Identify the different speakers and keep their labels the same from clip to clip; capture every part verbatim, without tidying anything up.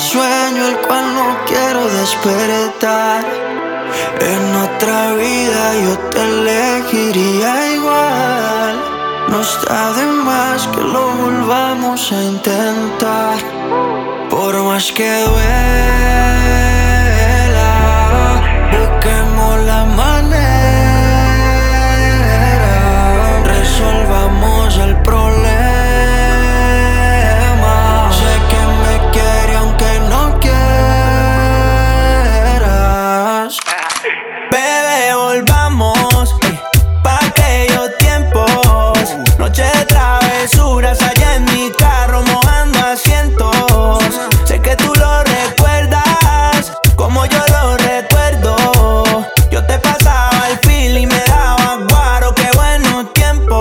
Speaker 1: sueño el cual no quiero despertar. En otra vida yo te elegiría igual. No está de más que lo volvamos a intentar. Por más que duela, busquemos la manera, resolvamos el problema. Sé que me quiere aunque no quieras.
Speaker 2: Bebé, volvamos eh, pa' aquellos tiempos. Noche de travesuras allá en mi carro mojando asientos. Sé que tú lo recuerdas como yo lo recuerdo. Yo te pasaba el fil y me daba guaro, qué buenos tiempos.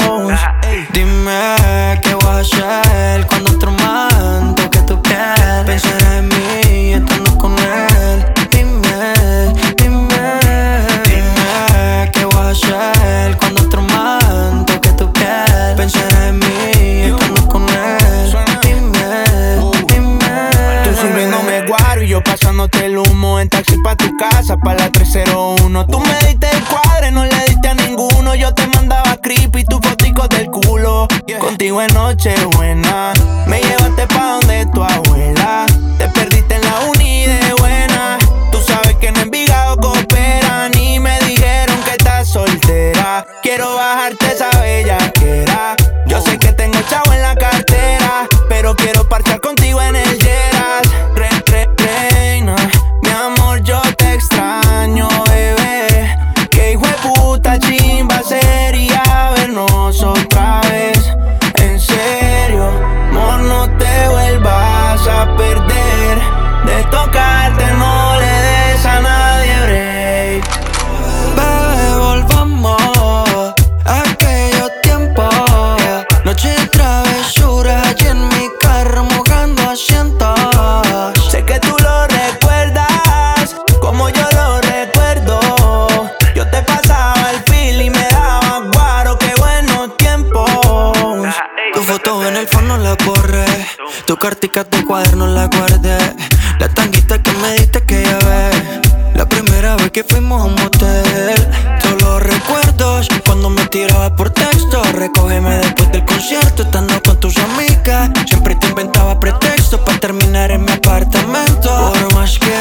Speaker 1: Dime qué voy a hacer cuando otro man toque tu piel. Pensarás en mí estando con él. Dime, dime, dime qué voy a hacer cuando otro man toque tu piel. Pensarás en mí estando con él. Dime, dime.
Speaker 2: Tú sirviéndome guaro y yo pasándote el humo en taxi pa' tu casa, pa' la tres cero uno. Tú me diste el cuadre, no le diste a ninguno. Yo te mandaba creepy, tu fotico del culo. Contigo en Nochebuena me llevaste pa' donde tu abuela. Te perdiste en la uni de buena. Tú sabes que en Envigado cooperan y me dijeron que estás soltera. Quiero bajarte esa bellaquera. Yo sé que tengo chavo en la cartera, pero quiero parchar contigo en el Lleras. Re, re, reina, mi amor, yo te extraño, bebé. Que hijo de puta chimba sería vernos otra vez. En serio, amor, no te vuelvas a perder. De tocarte no le des a nadie break.
Speaker 1: Bebé, volvamos a aquellos tiempos. Noche de travesuras allí en mi carro mojando asientos.
Speaker 2: Sé que tú lo recuerdas como yo lo recuerdo. Yo te pasaba el fil y me daba guaro, qué buenos tiempos.
Speaker 1: Tu foto en el phone no la borré. Tu cartica, tu cuaderno la guardé. La tanguita que me diste que ya ves. La primera vez que fuimos a un motel. Todos los recuerdos cuando me tiraba por texto. Recógeme después del concierto estando con tus amigas. Siempre te inventaba pretextos para terminar en mi apartamento. Por más que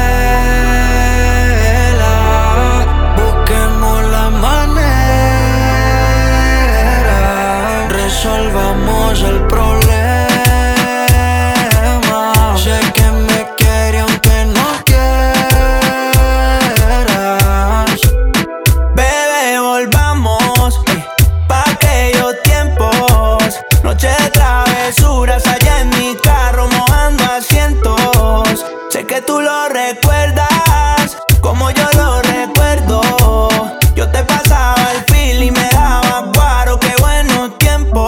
Speaker 1: duela, busquemos la manera, resolvamos el problema. Sé que me quiere aunque no quieras.
Speaker 2: Bebé, volvamos eh, pa' aquellos tiempos. Noche de travesuras allá en mi carro mojando asientos. Sé que tú lo recuerdas como yo lo recuerdo. Yo te pasaba el fil y me daba guaro, qué buenos tiempos.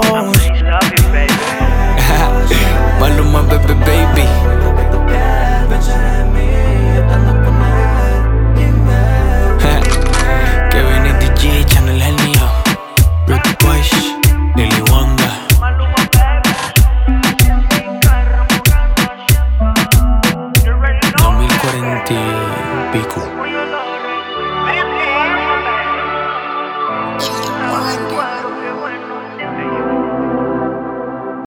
Speaker 1: Maluma, baby, baby. Kevin y D J, Channel Genio, Ricky Boys, Lily Wanda. dos mil cuarenta y pico.